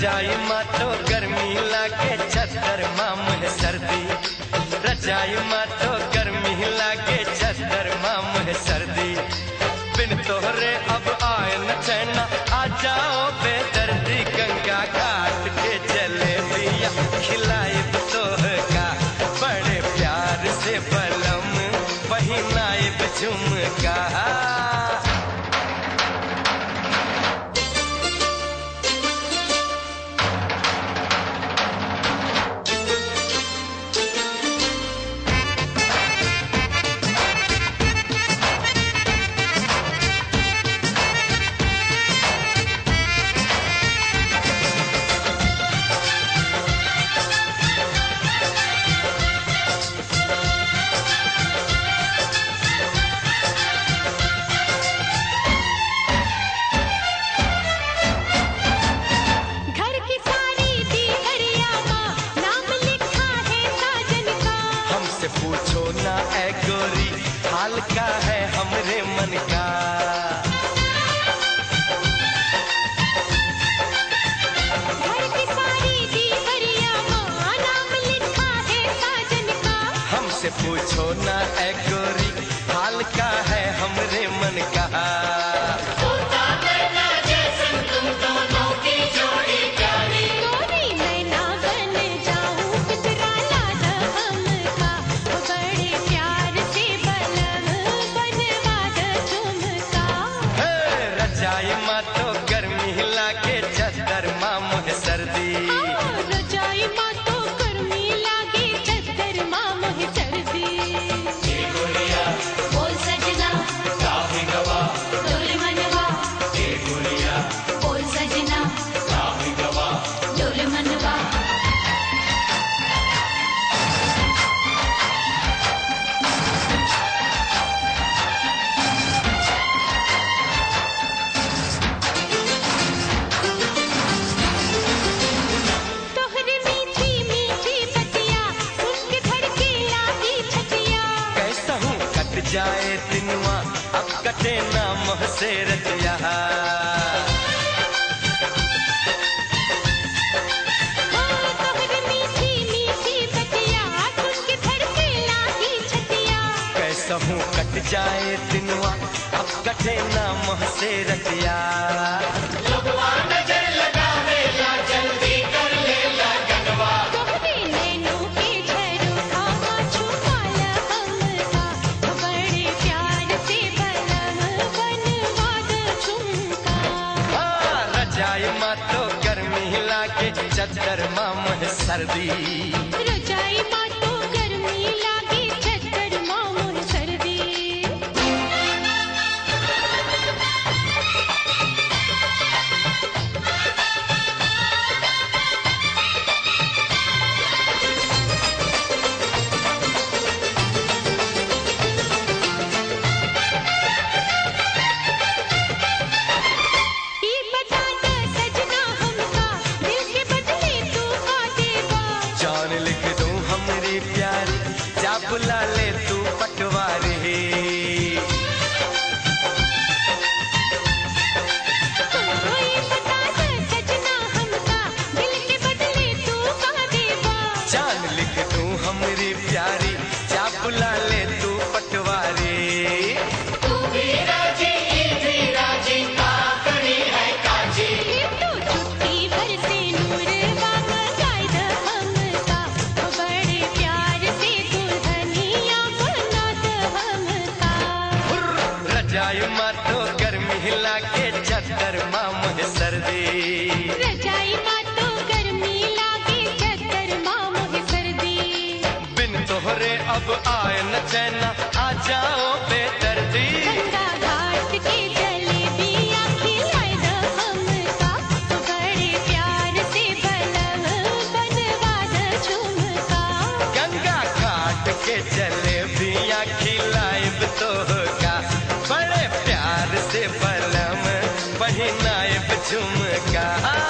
रजाई माँ तो गर्मी लागे छतर माम है सर्दी, रजाई माँ तो गर्मी लागे छतर माम है सर्दी। बिन तोहरे अब आए न चैना, आ जाओ बेदर्दी। गंगा घाट के जलेबिया खिलाए तोह का बड़े प्यार से बलम पहनाए झुमका। पूछो ना ऐ गोरी हाल का है हमरे मन का। घर की सारी दीवरिया माँ नाम लिखा है साजन का। हमसे पूछो ना ऐ गोरी हाल का है हमरे मन का। रजाई माँ तो गर्मी लागे छतर माम है सर्दी, रजाई माँ तो गर्मी लागे छतर माम है सर्दी। बोल सजना काफी गवा डोल मनवा, बोल सजना काफी गवा डोल मनवा। जाए दिनवा अब कटे ना मोह से रतिया। कैसा हूँ कट जाए दिनवा अब कटे ना मोह से रतिया। जल्दी कर ले लगनवा माँ तो गर्मी लागे छतर माम है सर्दी, रजाई माँ तो गर्मी लागे छतर माम है सर्दी। बुला ले तू पटवारी, जान लिख दूं हमरी प्यारी जा बुला ले तू पटवारी। तू भी राजी का करी है काजी, तो छुट्टी भर से नूर बाबा गायद हमका बड़े प्यार से दुल्हनिया बना दे हमका। रजाई माँ तो गर्मी लागे छतर माम है सर्दी, रजाई माँ तो गर्मी लागे छतर माम है सर्दी। बिन तोहरे अब आए न चैना, आ जाओ बेदर्दी। गंगा घाट के जलेबिया खिलाए दे हमका बड़े प्यार से बलम बनवा दे झुमका। गंगा घाट के जलेबिया खिलाए तोह का बड़े प्यार से बलम पहनाए झुमका।